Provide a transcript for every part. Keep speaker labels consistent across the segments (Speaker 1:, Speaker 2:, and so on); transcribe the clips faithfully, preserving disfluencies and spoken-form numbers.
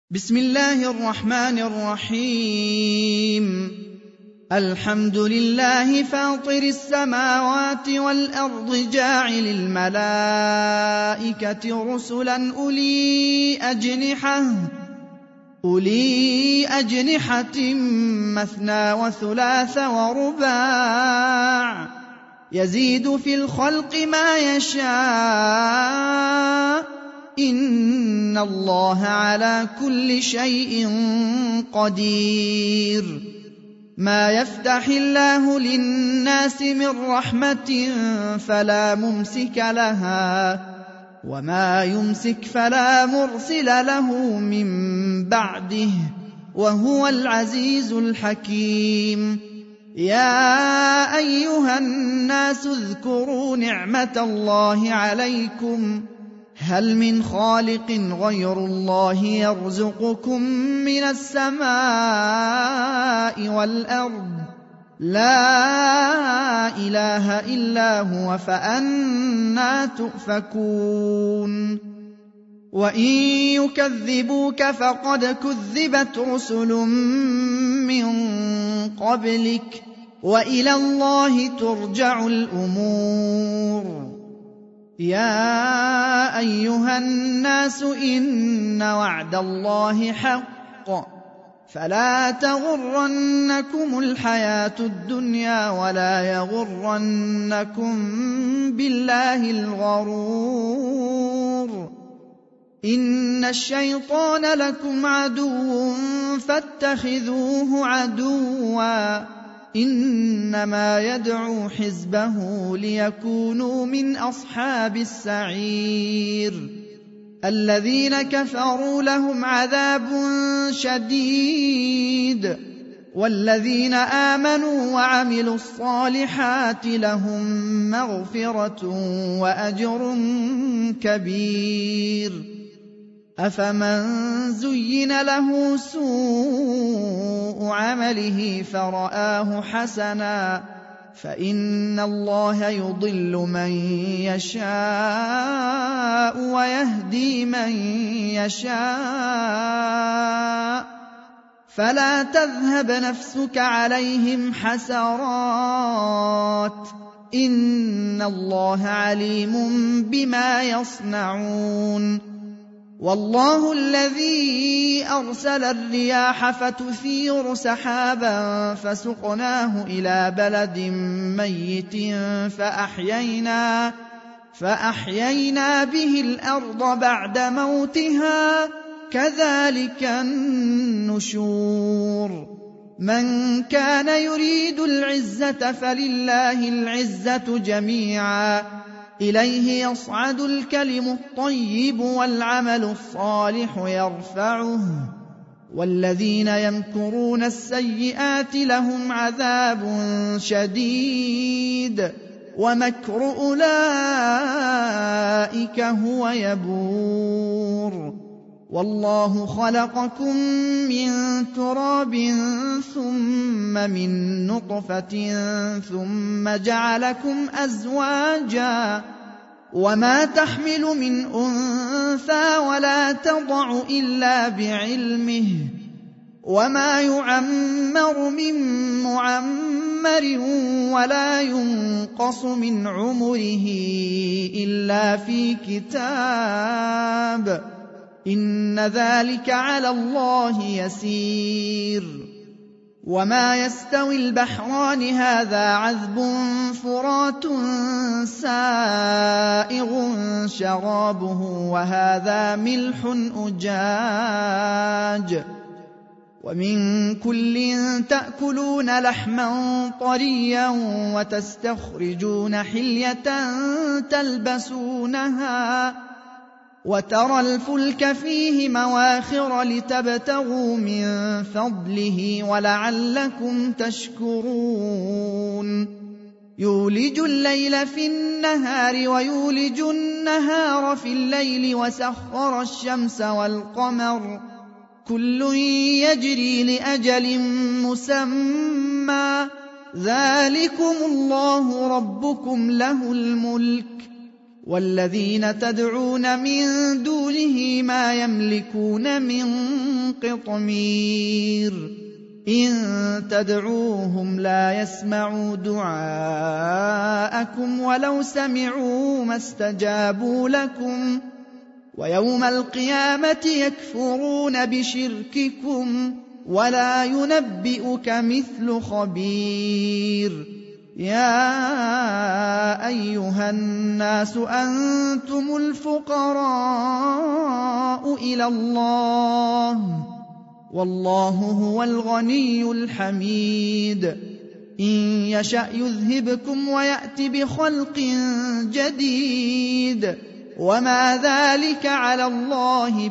Speaker 1: بسم الله الرحمن الرحيم الحمد لله فاطر السماوات والأرض جاعل الملائكة رسلا أولي أجنحة أولي أجنحة مثنى وثلاث ورباع يزيد في الخلق ما يشاء إن الله على كل شيء قدير. ما يفتح الله للناس من رحمة فلا ممسك لها وما يمسك فلا مرسل له من بعده وهو العزيز الحكيم. يا أيها الناس اذكروا نعمة الله عليكم هل من خالق غير الله يرزقكم من السماء والأرض لا إله إلا هو فأنى تؤفكون. وإن يكذبوك فقد كذبت رسل من قبلك وإلى الله ترجع الأمور. يا أيها الناس إن وعد الله حق فلا تغرنكم الحياة الدنيا ولا يغرنكم بالله الغرور. إن الشيطان لكم عدو فاتخذوه عدوا إنما يدعو حزبه ليكونوا من أصحاب السعير. الذين كفروا لهم عذاب شديد والذين آمنوا وعملوا الصالحات لهم مغفرة وأجر كبير. أفمن زين له سوء عمله فرآه حسنا فإن الله يضل من يشاء ويهدي من يشاء فلا تذهب نفسك عليهم حسرات إن الله عليم بما يصنعون. والله الذي أرسل الرياح فتثير سحابا فسقناه إلى بلد ميت فأحيينا, فأحيينا به الأرض بعد موتها كذلك النشور. من كان يريد العزة فلله العزة جميعا إليه يصعد الكلم الطيب والعمل الصالح يرفعه والذين يمكرون السيئات لهم عذاب شديد ومكر أولئك هو يبور. والله خلقكم من تراب ثم من نطفة ثم جعلكم أزواجا وما تحمل من أنثى ولا تضع إلا بعلمه وما يعمر من معمر ولا ينقص من عمره إلا في كتاب إن ذلك على الله يسير. وما يستوي البحران هذا عذب فرات سائغ شرابه وهذا ملح أجاج ومن كل تأكلون لحما طريا وتستخرجون حلية تلبسونها وترى الفلك فيه مواخر لتبتغوا من فضله ولعلكم تشكرون. يولج الليل في النهار ويولج النهار في الليل وسخر الشمس والقمر كل يجري لأجل مسمى ذلكم الله ربكم له الملك والذين تدعون من دونه ما يملكون من قطمير إن تدعوهم لا يسمعوا دعاءكم ولو سمعوا ما استجابوا لكم ويوم القيامة يكفرون بشرككم ولا ينبئك مثل خبير يا أيها الناس أنتم الفقراء إلى الله والله هو الغني الحميد إن يشأ يذهبكم ويأت بخلق جديد وما ذلك على الله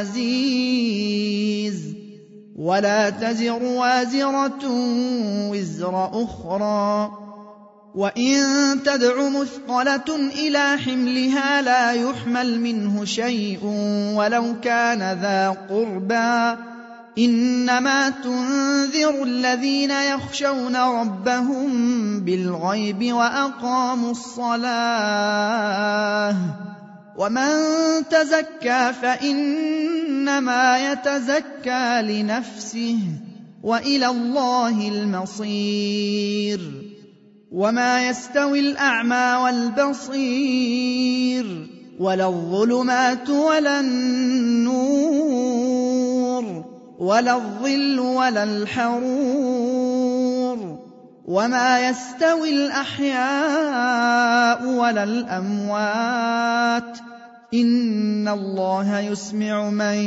Speaker 1: بعزيز ولا تزر وازرة وزر أخرى وإن تدع مثقلة إلى حملها لا يحمل منه شيء ولو كان ذا قربى إنما تنذر الذين يخشون ربهم بالغيب وأقاموا الصلاة ومن تزكى فإنما يتزكى لنفسه وإلى الله المصير وما يستوي الأعمى والبصير ولا الظلمات ولا النور ولا الظل ولا الحرور وما يستوي الأحياء ولا الأموات إن الله يسمع من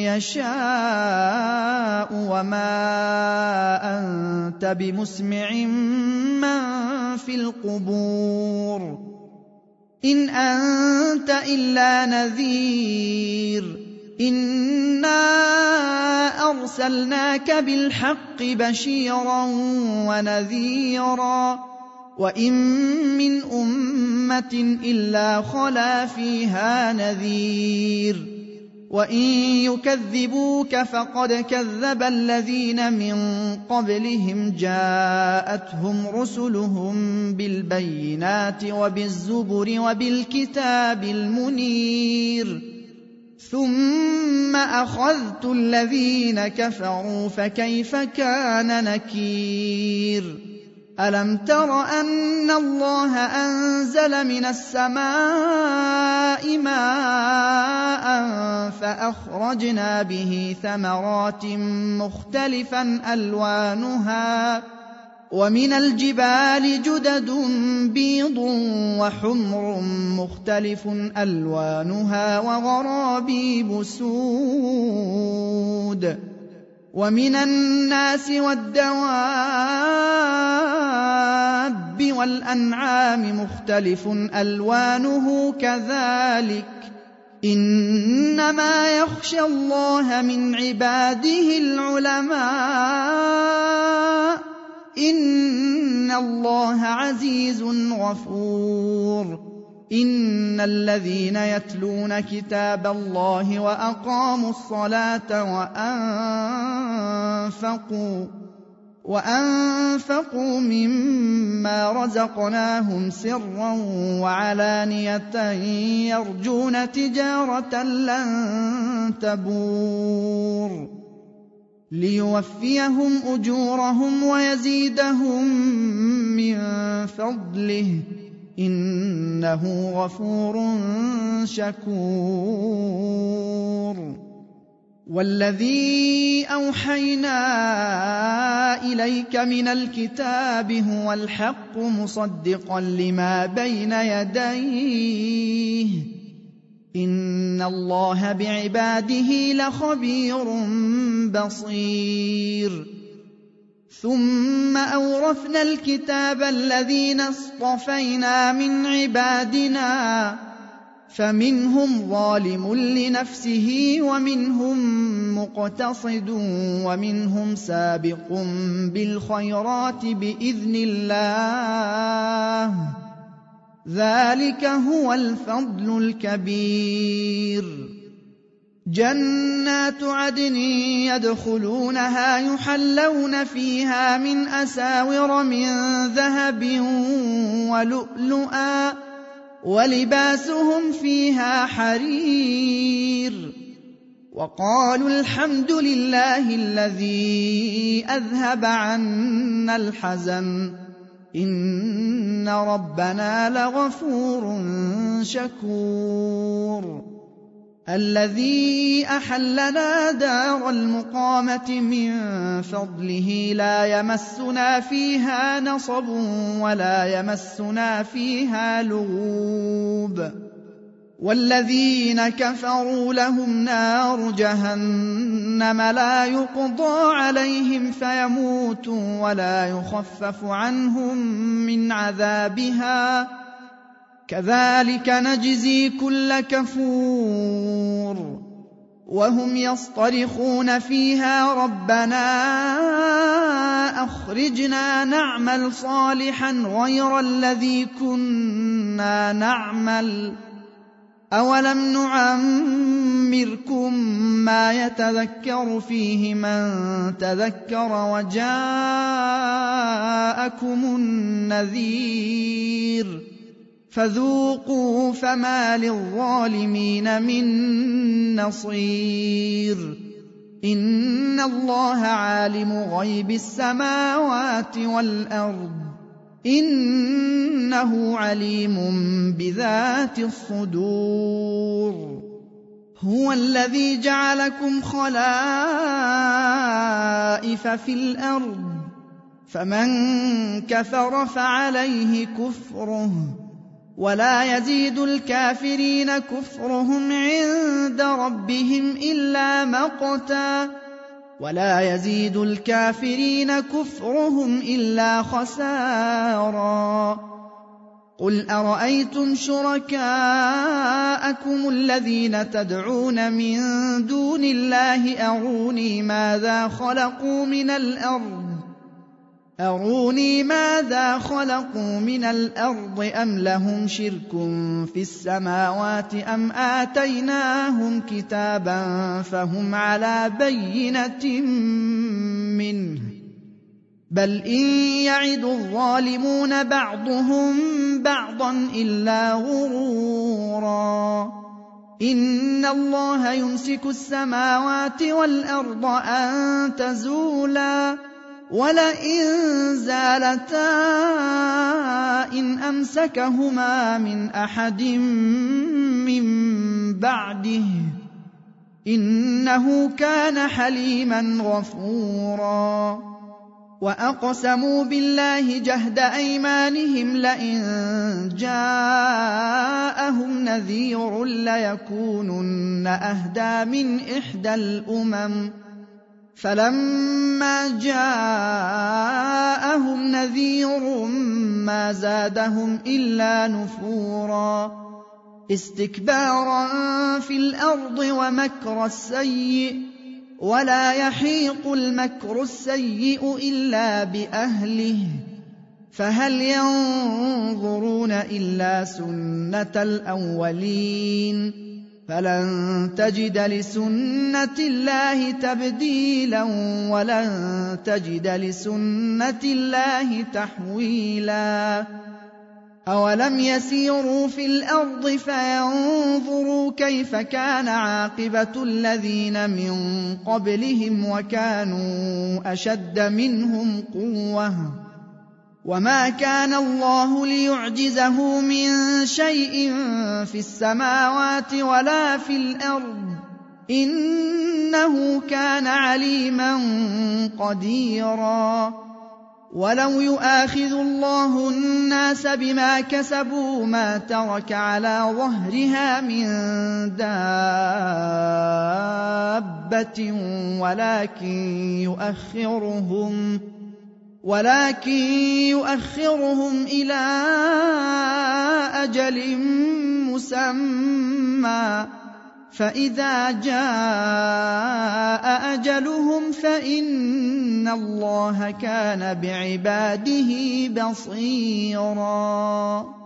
Speaker 1: يشاء وما أنت بمسمع من في القبور إن أنت إلا نذير إنا أرسلناك بالحق بشيرا ونذيرا وإن من أمة إلا خلا فيها نذير وإن يكذبوك فقد كذب الذين من قبلهم جاءتهم رسلهم بالبينات وبالزبر وبالكتاب المنير ثم أخذت الذين كفروا فكيف كان نكير ألم تر أن الله أنزل من السماء ماء فأخرجنا به ثمرات مختلفا ألوانها ومن الجبال جدد بيض وحمر مختلف ألوانها وغرابيب سود ومن الناس والدواب والأنعام مختلف ألوانه كذلك إنما يخشى الله من عباده العلماء إن الله عزيز غفور إن الذين يتلون كتاب الله وأقاموا الصلاة وأنفقوا وأنفقوا مما رزقناهم سرا وعلانية يرجون تجارة لن تبور ليوفيهم أجورهم ويزيدهم من فضله إنه غفور شكور والذي أوحينا إليك من الكتاب هو الحق مصدقا لما بين يديه إن الله بعباده لخبير بصير ثم أورثنا الكتاب الذين اصطفينا من عبادنا فمنهم ظالم لنفسه ومنهم مقتصد ومنهم سابق بالخيرات بإذن الله ذلك هو الفضل الكبير جنات عدن يدخلونها يحلون فيها من أساور من ذهب ولؤلؤا ولباسهم فيها حرير وقالوا الحمد لله الذي أذهب عنا الحزن إن ربنا لغفور شكور الذي أحلنا دار المقامة من فضله لا يمسنا فيها نصب ولا يمسنا فيها لغوب والذين كفروا لهم نار جهنم لا يقضى عليهم فيموتوا ولا يخفف عنهم من عذابها كذلك نجزي كل كفور وهم يصطرخون فيها ربنا أخرجنا نعمل صالحا غير الذي كنا نعمل أولم نعمركم ما يتذكر فيه من تذكر وجاءكم النذير فذوقوا فما للظالمين من نصير إن الله عالم غيب السماوات والأرض إنه عليم بذات الصدور هو الذي جعلكم خلائف في الأرض فمن كفر فعليه كفره ولا يزيد الكافرين كفرهم عند ربهم إلا مقتا ولا يزيد الكافرين كفرهم إلا خسارا قل أرأيتم شركاءكم الذين تدعون من دون الله أروني ماذا خلقوا من الأرض أروني ماذا خلقوا من الأرض أم لهم شرك في السماوات أم آتيناهم كتابا فهم على بينة منه بل إن يعد الظالمون بعضهم بعضا إلا غرورا إن الله يمسك السماوات والأرض أن تزولا ولئن زالتا إن أمسكهما من أحد من بعده إنه كان حليما غفورا وأقسموا بالله جهد أيمانهم لئن جاءهم نذير ليكونن أهدى من إحدى الأمم فلما جاءهم نذير ما زادهم إلا نفورا استكبارا في الأرض ومكر السيء ولا يحيق المكر السيء إلا بأهله فهل ينظرون إلا سنة الأولين فلن تجد لسنة الله تبديلا ولن تجد لسنة الله تحويلا أولم يسيروا في الأرض فينظروا كيف كان عاقبة الذين من قبلهم وكانوا أشد منهم قوة وما كان الله ليعجزه من شيء في السماوات ولا في الأرض إنه كان عليما قديرا ولو يؤاخذ الله الناس بما كسبوا ما ترك على ظهرها من دابة ولكن يؤخرهم ولكن يؤخرهم إلى أجل مسمى فإذا جاء أجلهم فإن الله كان بعباده بصيراً